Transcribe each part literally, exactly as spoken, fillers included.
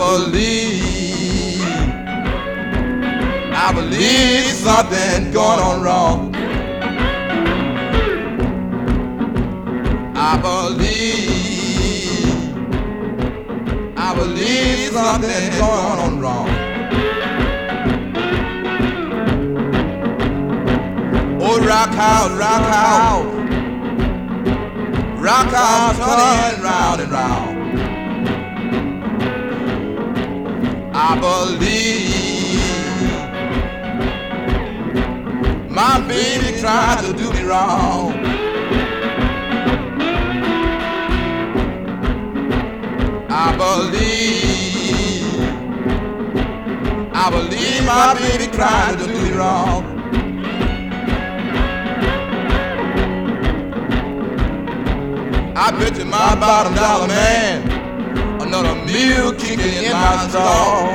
believe, I believe something going on wrong. I believe, I believe something going on wrong. Oh, rock house, rock house, rock house, turning round and round. I believe my baby tried to do me wrong. I believe, I believe my baby tried to do me wrong. I bet you my bottom dollar man, another meal kicking in my straw.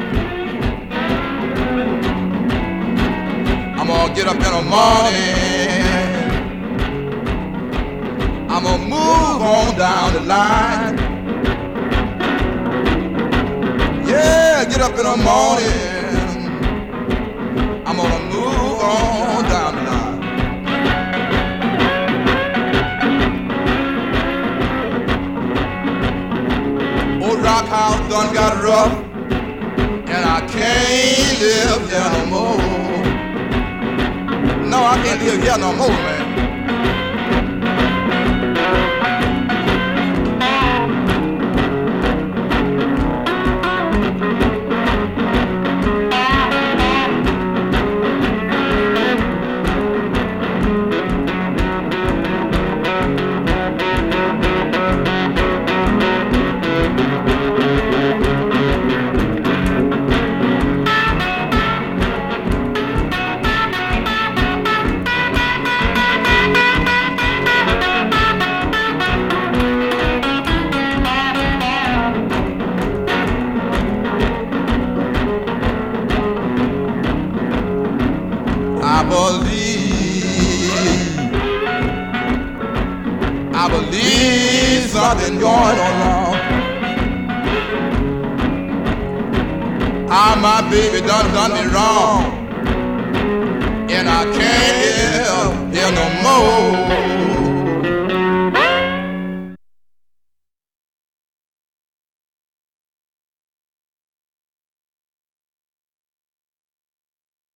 I'm gonna get up in the morning, I'm gonna move on down the line. Yeah, get up in the morning, I'm gonna move on down the line. Old rock house done got rough, and I can't live here no more. No, I can't live here no more, man. I believe, I believe something going on wrong. Ah, my baby done done me wrong.